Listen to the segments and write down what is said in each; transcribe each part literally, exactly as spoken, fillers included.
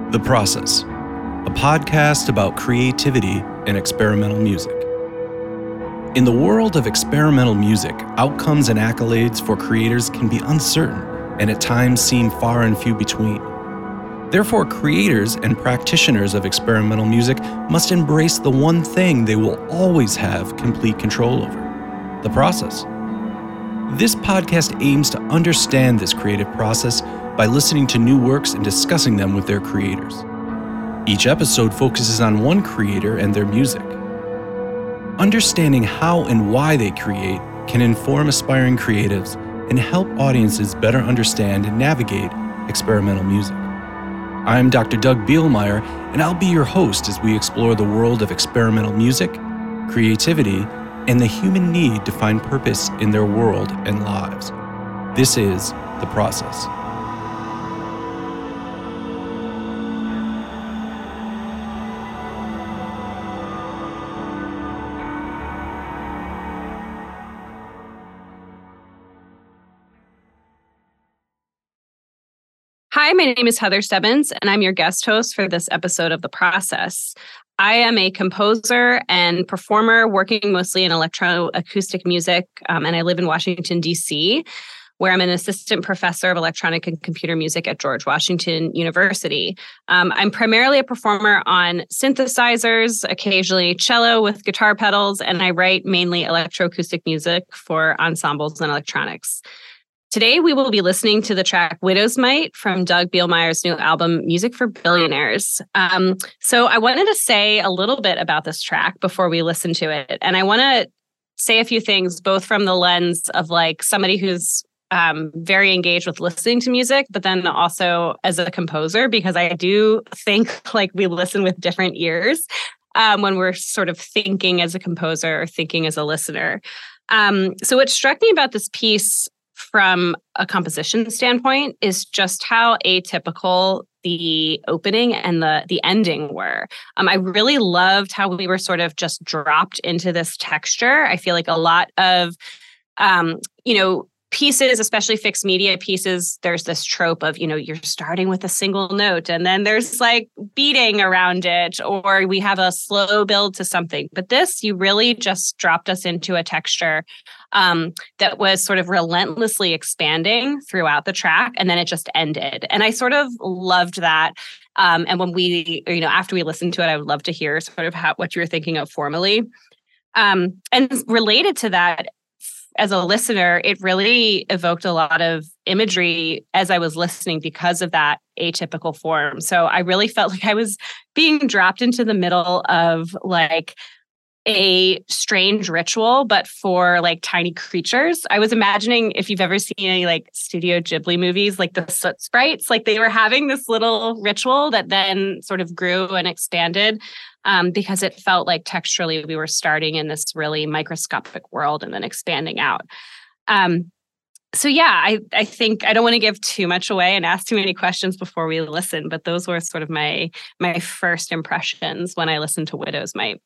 The Process, a podcast about creativity and experimental music. In the world of experimental music, outcomes and accolades for creators can be uncertain and at times seem far and few between. Therefore, creators and practitioners of experimental music must embrace the one thing they will always have complete control over: the process. This podcast aims to understand this creative process by listening to new works and discussing them with their creators. Each episode focuses on one creator and their music. Understanding how and why they create can inform aspiring creatives and help audiences better understand and navigate experimental music. I'm Doctor Doug Bielmeyer, and I'll be your host as we explore the world of experimental music, creativity, and the human need to find purpose in their world and lives. This is The Process. Hi, my name is Heather Stebbins, and I'm your guest host for this episode of The Process. I am a composer and performer working mostly in electroacoustic music, um, and I live in Washington, D C, where I'm an assistant professor of electronic and computer music at George Washington University. Um, I'm primarily a performer on synthesizers, occasionally cello with guitar pedals, and I write mainly electroacoustic music for ensembles and electronics. Today, we will be listening to the track Widow's Mite from Doug Bielmeyer's new album, Music for Billionaires. Um, so I wanted to say a little bit about this track before we listen to it. And I want to say a few things, both from the lens of like somebody who's um, very engaged with listening to music, but then also as a composer, because I do think like we listen with different ears um, when we're sort of thinking as a composer or thinking as a listener. Um, so what struck me about this piece from a composition standpoint is just how atypical the opening and the the ending were. Um, I really loved how we were sort of just dropped into this texture. I feel like a lot of, um, you know, pieces, especially fixed media pieces, there's this trope of, you know, you're starting with a single note and then there's like beating around it, or we have a slow build to something. But this, you really just dropped us into a texture um, that was sort of relentlessly expanding throughout the track, and then it just ended. And I sort of loved that. Um, and when we, you know, after we listened to it, I would love to hear sort of how, what you were thinking of formally. Um, and related to that, as a listener, it really evoked a lot of imagery as I was listening because of that atypical form. So I really felt like I was being dropped into the middle of like a strange ritual, but for like tiny creatures. I was imagining, if you've ever seen any like Studio Ghibli movies, like the Soot Sprites, like they were having this little ritual that then sort of grew and expanded. Um, because it felt like texturally we were starting in this really microscopic world and then expanding out. Um, so yeah, I, I think I don't want to give too much away and ask too many questions before we listen, but those were sort of my my first impressions when I listened to Widow's Mite.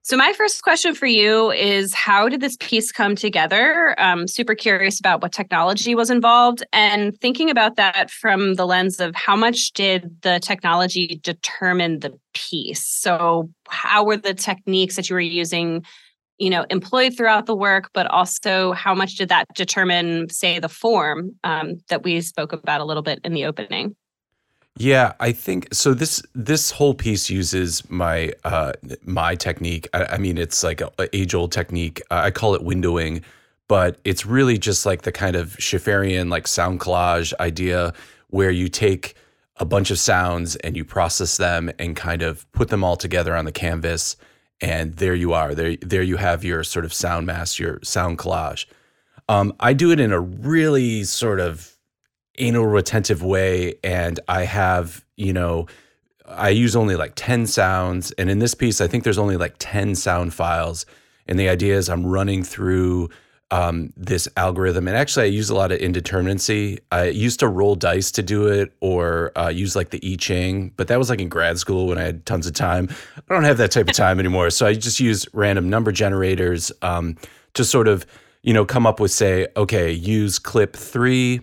So my first question for you is, how did this piece come together? I'm super curious about what technology was involved, and thinking about that from the lens of how much did the technology determine the piece? So how were the techniques that you were using, you know, employed throughout the work, but also how much did that determine, say, the form um, that we spoke about a little bit in the opening? Yeah, I think so. This this whole piece uses my uh, my technique. I, I mean, it's like a, a age old technique. Uh, I call it windowing, but it's really just like the kind of Schaefferian like sound collage idea where you take a bunch of sounds and you process them and kind of put them all together on the canvas, and there you are. There there you have your sort of sound mass, your sound collage. Um, I do it in a really sort of anal retentive way, and I have, you know, I use only like ten sounds, and in this piece I think there's only like ten sound files, and the idea is I'm running through um, this algorithm, and actually I use a lot of indeterminacy. I used to roll dice to do it, or uh, use like the I Ching, but that was like in grad school when I had tons of time. I don't have that type of time anymore, so I just use random number generators um, to sort of, you know, come up with, say, okay, use clip three,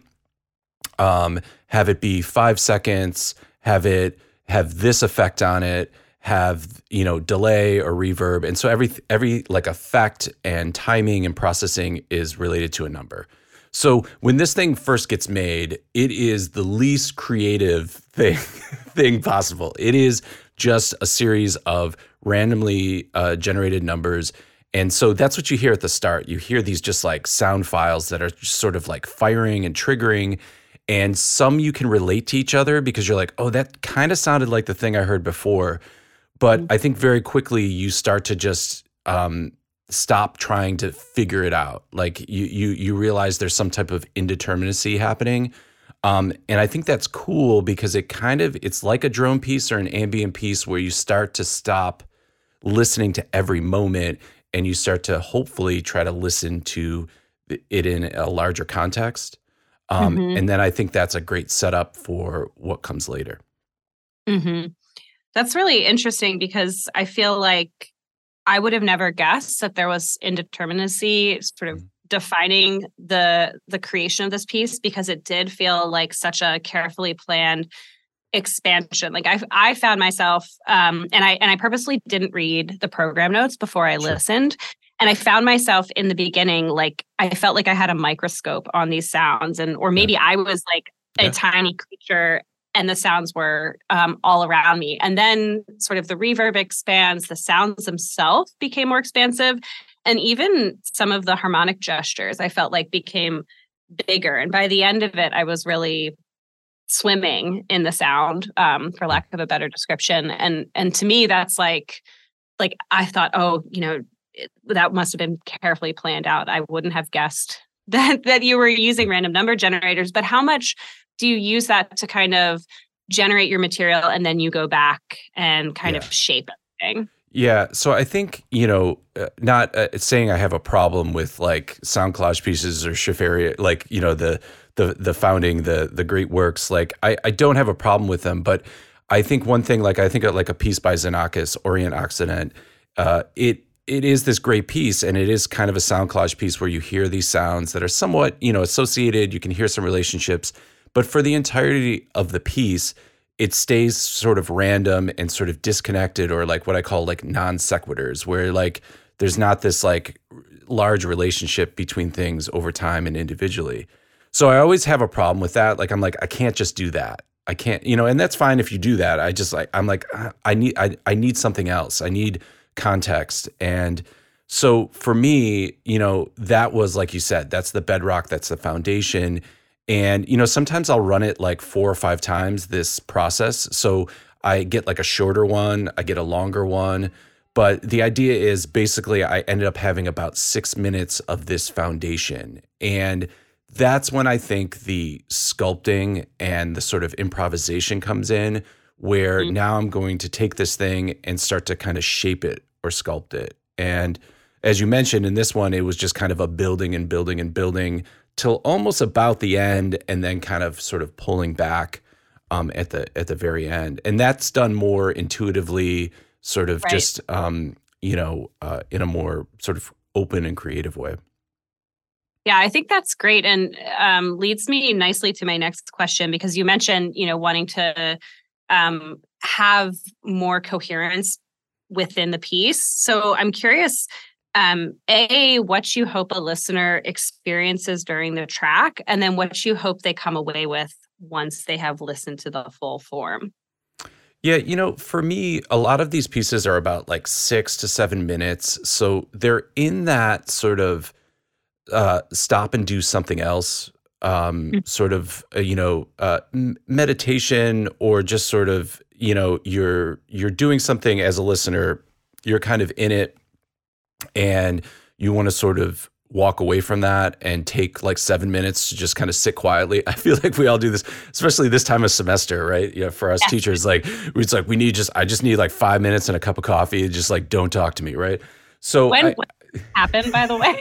Um, have it be five seconds, have it have this effect on it, have, you know, delay or reverb. And so every, every like effect and timing and processing is related to a number. So when this thing first gets made, it is the least creative thing, thing possible. It is just a series of randomly uh, generated numbers. And so that's what you hear at the start. You hear these just like sound files that are just sort of like firing and triggering. And some you can relate to each other because you're like, oh, that kind of sounded like the thing I heard before. But I think very quickly you start to just um, stop trying to figure it out. Like you you you realize there's some type of indeterminacy happening. Um, and I think that's cool because it kind of, it's like a drone piece or an ambient piece where you start to stop listening to every moment and you start to hopefully try to listen to it in a larger context. Um, Mm-hmm. and then I think that's a great setup for what comes later. Mm-hmm. That's really interesting because I feel like I would have never guessed that there was indeterminacy sort of defining the the creation of this piece, because it did feel like such a carefully planned expansion. Like I I found myself um, and I and I purposely didn't read the program notes before I Sure. listened. And I found myself in the beginning, like I felt like I had a microscope on these sounds, and or maybe I was like a Yeah. tiny creature and the sounds were um, all around me. And then sort of the reverb expands, the sounds themselves became more expansive. And even some of the harmonic gestures I felt like became bigger. And by the end of it, I was really swimming in the sound, um, for lack of a better description. And and to me, that's like, like I thought, oh, you know, it, that must have been carefully planned out. I wouldn't have guessed that that you were using random number generators. But how much do you use that to kind of generate your material and then you go back and kind Yeah. of shape everything? Yeah, so I think, you know, uh, not uh, saying I have a problem with like sound collage pieces or Schaefferian, like, you know, the the the founding, the the great works, like I, I don't have a problem with them, but I think one thing, like I think of like a piece by Xenakis, Orient Occident, uh, it it is this great piece, and it is kind of a sound collage piece where you hear these sounds that are somewhat, you know, associated, you can hear some relationships, but for the entirety of the piece, it stays sort of random and sort of disconnected, or like what I call like non sequiturs, where like there's not this like large relationship between things over time and individually. So I always have a problem with that. Like I'm like, I can't just do that. I can't, you know, and that's fine if you do that. I just like, I'm like, ah, I need, I, I need something else. I need context. And so for me, you know, that was, like you said, that's the bedrock, that's the foundation. And, you know, sometimes I'll run it like four or five times this process. So I get like a shorter one, I get a longer one. But the idea is basically I ended up having about six minutes of this foundation. And that's when I think the sculpting and the sort of improvisation comes in, where Mhm. now I'm going to take this thing and start to kind of shape it or sculpt it. And as you mentioned in this one, it was just kind of a building and building and building till almost about the end, and then kind of sort of pulling back um, at the at the very end. And that's done more intuitively, sort of Right. just um, you know, uh, in a more sort of open and creative way. Yeah, I think that's great, and um, leads me nicely to my next question, because you mentioned, you know, wanting to um, have more coherence within the piece. So I'm curious, um, A, what you hope a listener experiences during the track, and then what you hope they come away with once they have listened to the full form. Yeah, you know, for me, a lot of these pieces are about like six to seven minutes. So they're in that sort of uh, stop and do something else, um, Mm. sort of, uh, you know, uh, m- meditation, or just sort of, you know, you're you're doing something as a listener, you're kind of in it, and you want to sort of walk away from that and take like seven minutes to just kind of sit quietly. I feel like we all do this, especially this time of semester, right? Yeah, for us Yeah. teachers, like it's like we need just I just need like five minutes and a cup of coffee, and just like don't talk to me, right? So When I, what happened, by the way?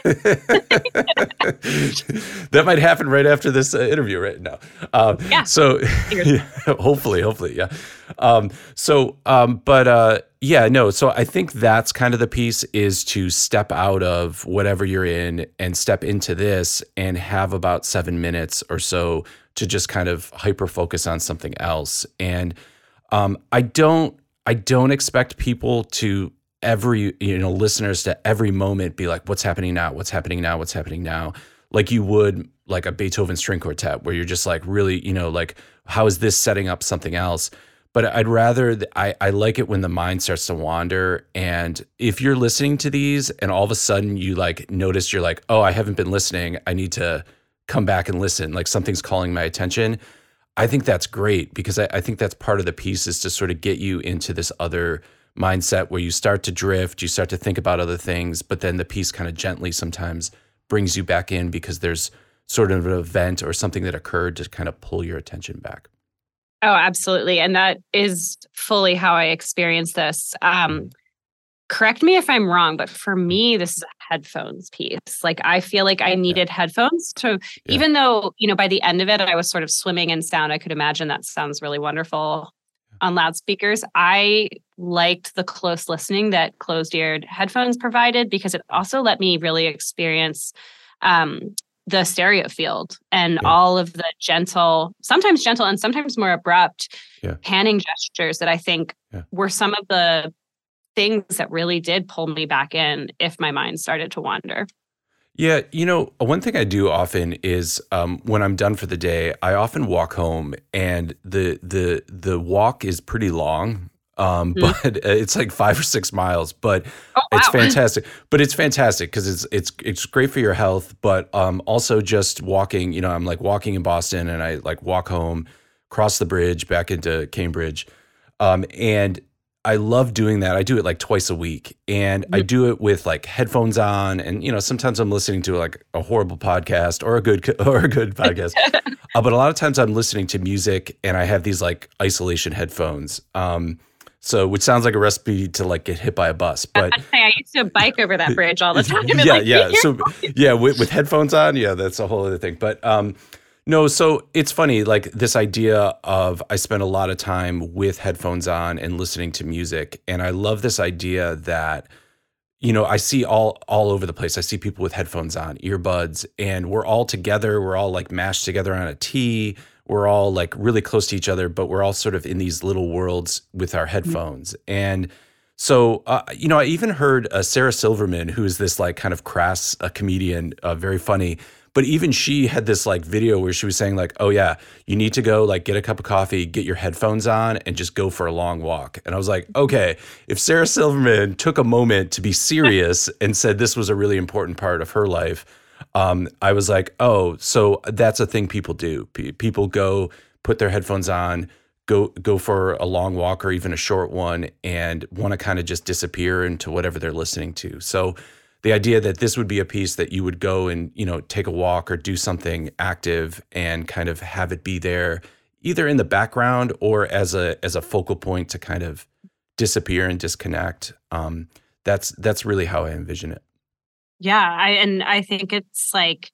that might happen right after this uh, interview right now. Um, Yeah. So yeah, hopefully, hopefully, yeah. Um, so, um, but uh, yeah, no. So I think that's kind of the piece, is to step out of whatever you're in and step into this and have about seven minutes or so to just kind of hyper focus on something else. And um, I don't, I don't expect people to every, you know, listeners to every moment be like, what's happening now? What's happening now? What's happening now? Like you would like a Beethoven string quartet, where you're just like really, you know, like, how is this setting up something else? But I'd rather, th- I, I like it when the mind starts to wander. And if you're listening to these and all of a sudden you like notice you're like, oh, I haven't been listening, I need to come back and listen, like something's calling my attention. I think that's great, because I, I think that's part of the piece, is to sort of get you into this other mindset where you start to drift, you start to think about other things, but then the piece kind of gently sometimes brings you back in, because there's sort of an event or something that occurred to kind of pull your attention back. Oh, absolutely. And that is fully how I experienced this. Um, correct me if I'm wrong, but for me, this is a headphones piece. Like, I feel like I needed yeah. headphones to, yeah. even though, you know, by the end of it, I was sort of swimming in sound. I could imagine that sounds really wonderful on loudspeakers. I liked the close listening that closed-eared headphones provided, because it also let me really experience um, the stereo field and yeah. all of the gentle, sometimes gentle and sometimes more abrupt yeah. panning gestures that I think yeah. were some of the things that really did pull me back in if my mind started to wander. Yeah, you know, one thing I do often is um, when I'm done for the day, I often walk home, and the the the walk is pretty long, um, mm. but it's like five or six miles. But oh, wow. it's fantastic. But it's fantastic because it's it's it's great for your health. But um, also just walking, you know, I'm like walking in Boston, and I like walk home, cross the bridge back into Cambridge, um, and I love doing that. I do it like twice a week, and mm-hmm. I do it with like headphones on, and you know, sometimes I'm listening to like a horrible podcast or a good or a good podcast. uh, but a lot of times I'm listening to music, and I have these like isolation headphones. Um, so which sounds like a recipe to like get hit by a bus. But I used to bike over that bridge all the time. yeah, like, yeah. So yeah, with, with headphones on, yeah, that's a whole other thing. But um, no, so it's funny, like this idea of I spend a lot of time with headphones on and listening to music. And I love this idea that, you know, I see all all over the place. I see people with headphones on, earbuds, and we're all together. We're all like mashed together on a tee. We're all like really close to each other, but we're all sort of in these little worlds with our headphones. Mm-hmm. And so, uh, you know, I even heard uh, Sarah Silverman, who is this like kind of crass uh, comedian, uh, very funny. But even she had this like video where she was saying like, oh yeah, you need to go like get a cup of coffee, get your headphones on, and just go for a long walk. And I was like, okay, if Sarah Silverman took a moment to be serious and said this was a really important part of her life, um, I was like, oh, so that's a thing people do. P- people go put their headphones on, go go for a long walk or even a short one, and want to kind of just disappear into whatever they're listening to. So the idea that this would be a piece that you would go and, you know, take a walk or do something active and kind of have it be there either in the background or as a as a focal point to kind of disappear and disconnect. Um, that's that's really how I envision it. Yeah, I and I think it's like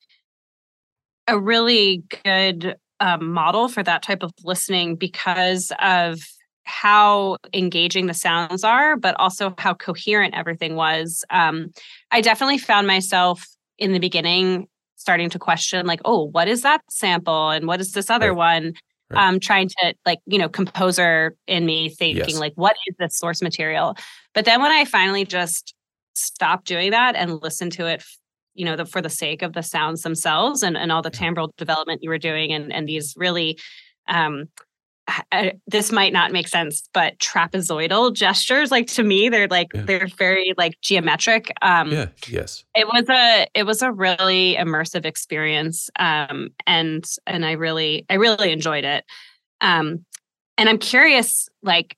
a really good um, model for that type of listening because of how engaging the sounds are, but also how coherent everything was. Um, I definitely found myself in the beginning starting to question, like, oh, what is that sample? And what is this other Right. one? Right. Um, trying to, like, you know, composer in me thinking, Yes. like, what is this source material? But then when I finally just stopped doing that and listened to it, you know, the, for the sake of the sounds themselves and, and all the timbral development you were doing and, and these really, um, I, this might not make sense, but trapezoidal gestures, like to me, they're like, Yeah. they're very like geometric. Um, Yeah. Yes. it was a, it was a really immersive experience. Um, and, and I really, I really enjoyed it. Um, and I'm curious, like,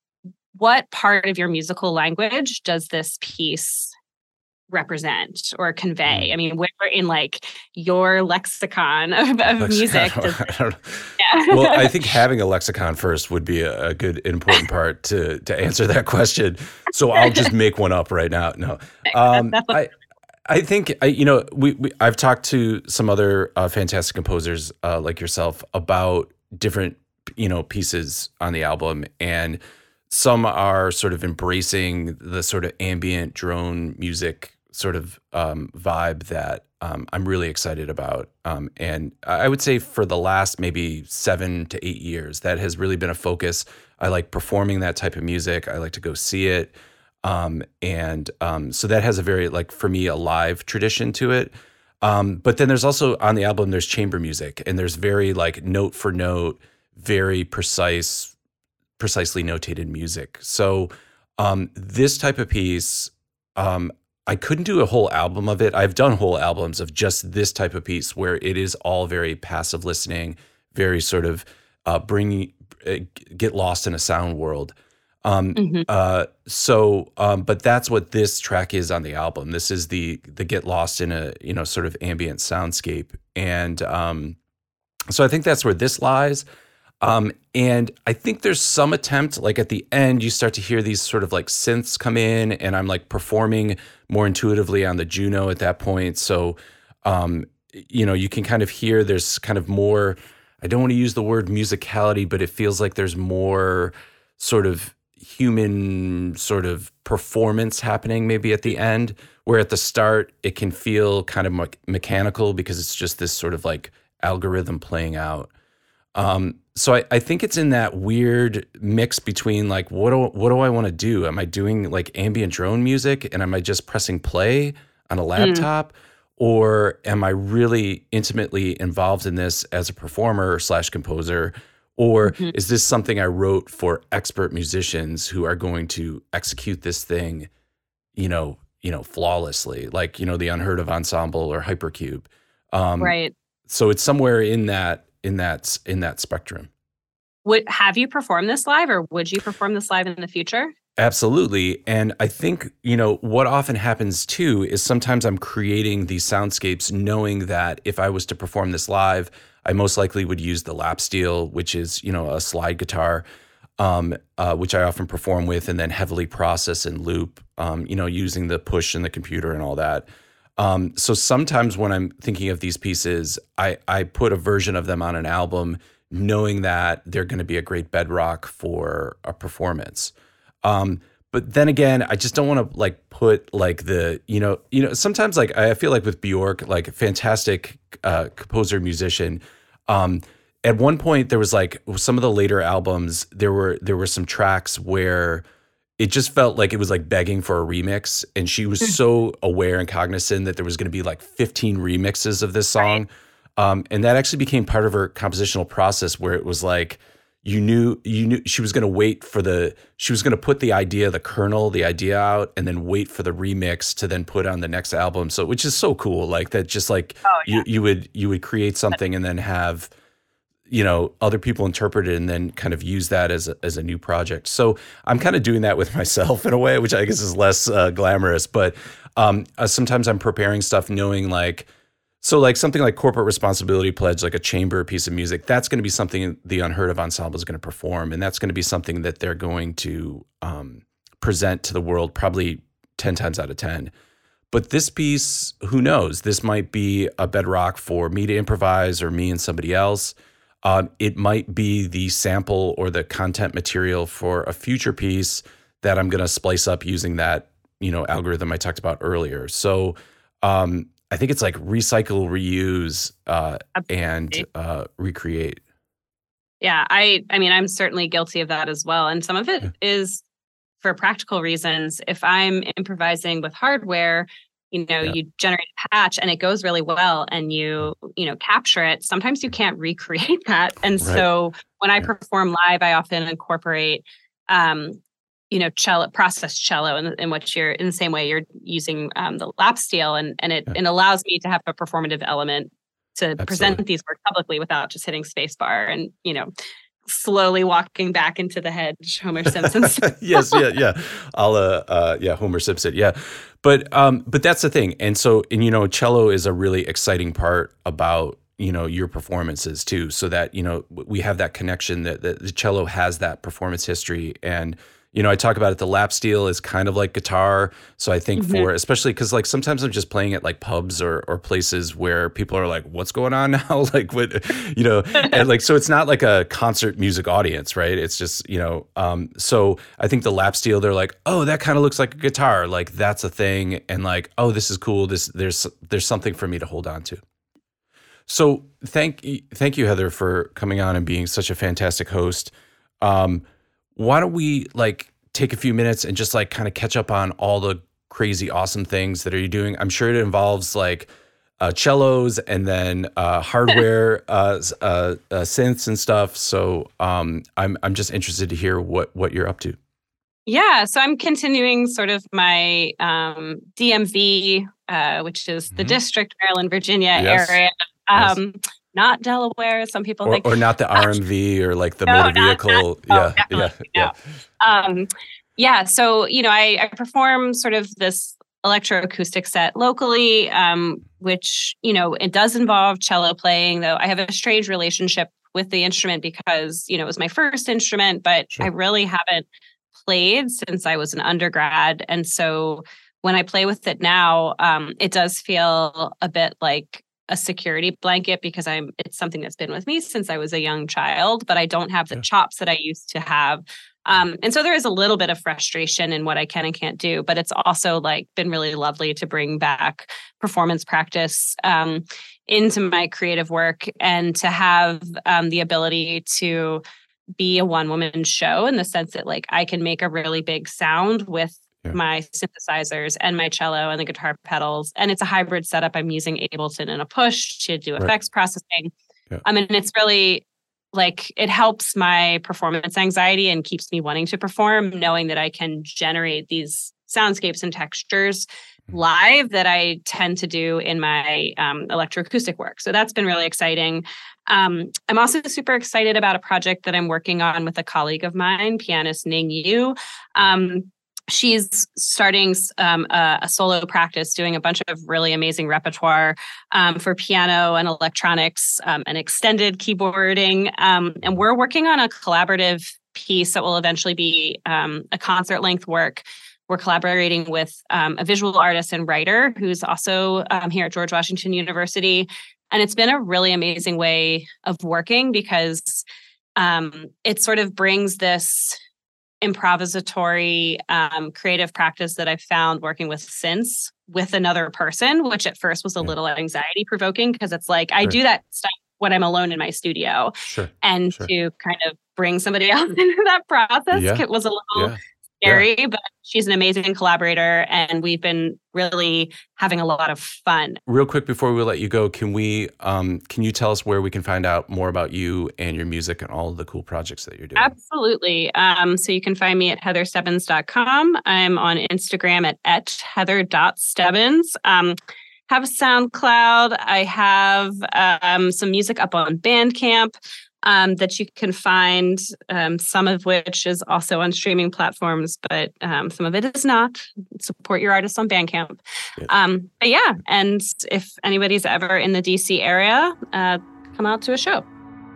what part of your musical language does this piece represent or convey? Mm. I mean, where in like your lexicon of, of Lexicon, music? I Does, don't, I don't, yeah. well, I think having a lexicon first would be a, a good, important part to to answer that question. So I'll just make one up right now. No, um, That's what- I I think I, you know we, we I've talked to some other uh, fantastic composers uh, like yourself about different you know pieces on the album, and some are sort of embracing the sort of ambient drone music sort of um, vibe that um, I'm really excited about. Um, and I would say for the last maybe seven to eight years, that has really been a focus. I like performing that type of music. I like to go see it. Um, and um, so that has a very, like, for me, a live tradition to it. Um, but then there's also on the album, there's chamber music, and there's very like note for note, very precise, precisely notated music. So um, this type of piece, um, I couldn't do a whole album of it. I've done whole albums of just this type of piece where it is all very passive listening, very sort of uh, bring, uh, get lost in a sound world. Um, Mhm. uh, so, um, but that's what this track is on the album. This is the the get lost in a you know sort of ambient soundscape, and um, so I think that's where this lies. Um, and I think there's some attempt, like at the end, you start to hear these sort of like synths come in, and I'm like performing more intuitively on the Juno at that point. So, um, you know, you can kind of hear there's kind of more, I don't want to use the word musicality, but it feels like there's more sort of human sort of performance happening maybe at the end, where at the start it can feel kind of me- mechanical because it's just this sort of like algorithm playing out. Um, so I, I think it's in that weird mix between like, what do, what do I want to do? Am I doing like ambient drone music, and am I just pressing play on a laptop? Mm. Or am I really intimately involved in this as a performer slash composer? Or mm-hmm. is this something I wrote for expert musicians who are going to execute this thing, you know, you know, flawlessly, like, you know, the Unheard of Ensemble or Hypercube. Um, right. So it's somewhere in that, in that in that spectrum. Would have you performed this live, or would you perform this live in the future? Absolutely. And I think, you know, what often happens too is sometimes I'm creating these soundscapes knowing that if I was to perform this live, I most likely would use the lap steel, which is, you know, a slide guitar, um, uh, which I often perform with and then heavily process and loop, um, you know, using the push in the computer and all that. Um, so sometimes when I'm thinking of these pieces, I, I put a version of them on an album knowing that they're going to be a great bedrock for a performance. Um, but then again, I just don't want to like put like the, you know, you know, sometimes like I feel like with Bjork, like a fantastic uh, composer, musician. Um, at one point there was like some of the later albums, there were, there were some tracks where it just felt like it was like begging for a remix. And she was so aware and cognizant that there was going to be like fifteen remixes of this song. Right. Um, and that actually became part of her compositional process, where it was like, you knew, you knew she was going to wait for the, she was going to put the idea, the kernel, the idea out, and then wait for the remix to then put on the next album. So, which is so cool. Like that, just like oh, yeah. you, you would, you would create something and then have, you know, other people interpret it and then kind of use that as a, as a new project. So I'm kind of doing that with myself in a way, which I guess is less uh, glamorous, but um, uh, sometimes I'm preparing stuff knowing like, so like something like Corporate Responsibility Pledge, like a chamber piece of music, that's going to be something the Unheard of Ensemble is going to perform. And that's going to be something that they're going to um, present to the world probably ten times out of ten. But this piece, who knows? This might be a bedrock for me to improvise, or me and somebody else. um, it might be the sample or the content material for a future piece that I'm going to splice up using that, you know, algorithm I talked about earlier. So um, I think it's like recycle, reuse, uh, and uh, recreate. Yeah, I I mean, I'm certainly guilty of that as well. And some of it yeah. is for practical reasons. If I'm improvising with hardware, you know, yeah. you generate a patch and it goes really well and you, you know, capture it. Sometimes you can't recreate that. And right. so when I yeah. perform live, I often incorporate, um, you know, cello, processed cello in, in which you're in the same way you're using um, the lap steel. And, and it, yeah. it allows me to have a performative element to Absolutely. present these work publicly without just hitting spacebar and, you know, slowly walking back into the hedge, Homer Simpson. yes, yeah, yeah. I'll, uh, uh, yeah, Homer Simpson, yeah. But, um, but that's the thing. And so, and you know, cello is a really exciting part about, you know, your performances too. So that, you know, we have that connection that, that the cello has that performance history. And, you know, I talk about it, the lap steel is kind of like guitar. So I think mm-hmm. for, especially because like sometimes I'm just playing at like pubs or or places where people are like, what's going on now? Like what, you know, and like, so it's not like a concert music audience, right? It's just, you know, um, so I think the lap steel, they're like, oh, that kind of looks like a guitar. Like that's a thing. And like, oh, this is cool. This, there's, there's something for me to hold on to. So thank you, thank you, Heather, for coming on and being such a fantastic host. Um, Why don't we like take a few minutes and just like kind of catch up on all the crazy, awesome things that are you doing? I'm sure it involves like uh, cellos and then uh, hardware, uh, uh, uh, synths and stuff. So um, I'm I'm just interested to hear what what you're up to. Yeah, so I'm continuing sort of my um, D M V, uh, which is the mm-hmm. District, Maryland, Virginia yes. area. Um, yes. Not Delaware. Some people or, think, or not the R M V or like the no, motor vehicle. Not, not, yeah, yeah, yeah. Um, yeah. So you know, I, I perform sort of this electroacoustic set locally, um, which you know it does involve cello playing. Though I have a strange relationship with the instrument because you know it was my first instrument, but sure. I really haven't played since I was an undergrad, and so when I play with it now, um, it does feel a bit like a security blanket because I'm it's something that's been with me since I was a young child, but I don't have the yeah. chops that I used to have. Um, and so there is a little bit of frustration in what I can and can't do, but it's also like been really lovely to bring back performance practice um, into my creative work and to have um, the ability to be a one-woman show in the sense that like I can make a really big sound with Yeah. my synthesizers and my cello and the guitar pedals. And it's a hybrid setup. I'm using Ableton and a push to do effects right. processing. Yeah. I mean, it's really like, it helps my performance anxiety and keeps me wanting to perform, knowing that I can generate these soundscapes and textures mm-hmm. live that I tend to do in my um, electroacoustic work. So that's been really exciting. Um, I'm also super excited about a project that I'm working on with a colleague of mine, pianist Ning Yu. Um, She's starting um, a, a solo practice, doing a bunch of really amazing repertoire um, for piano and electronics um, and extended keyboarding. Um, and we're working on a collaborative piece that will eventually be um, a concert-length work. We're collaborating with um, a visual artist and writer who's also um, here at George Washington University. And it's been a really amazing way of working because um, it sort of brings this improvisatory um, creative practice that I've found working with synths with another person, which at first was a yeah. little anxiety provoking because it's like, sure. I do that stuff when I'm alone in my studio. Sure. And sure. to kind of bring somebody else into that process yeah. it was a little yeah. scary, yeah. but she's an amazing collaborator and we've been really having a lot of fun. Real quick before we let you go, can we um, can you tell us where we can find out more about you and your music and all of the cool projects that you're doing? Absolutely. Um, so you can find me at heather stebbins dot com. I'm on Instagram at, at heather dot stebbins. Um, have a SoundCloud. I have um, some music up on Bandcamp. Um, that you can find, um, some of which is also on streaming platforms, but um, some of it is not. Support your artists on Bandcamp. Yes. Um, but yeah, and if anybody's ever in the D C area, uh, come out to a show.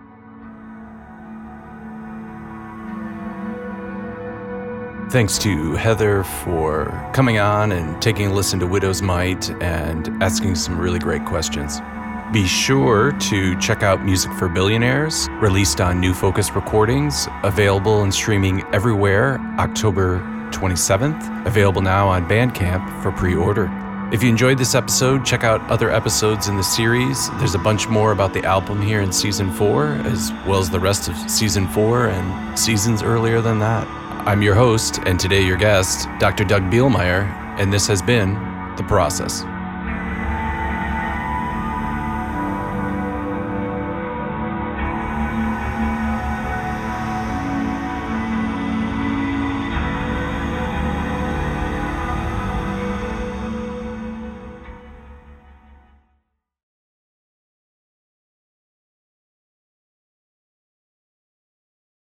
Thanks to Heather for coming on and taking a listen to Widow's Might and asking some really great questions. Be sure to check out Music for Billionaires, released on New Focus Recordings, available and streaming everywhere October twenty-seventh, available now on Bandcamp for pre-order. If you enjoyed this episode, check out other episodes in the series. There's a bunch more about the album here in season four, as well as the rest of season four and seasons earlier than that. I'm your host, and today your guest, Doctor Doug Bielmeyer, and this has been The Process.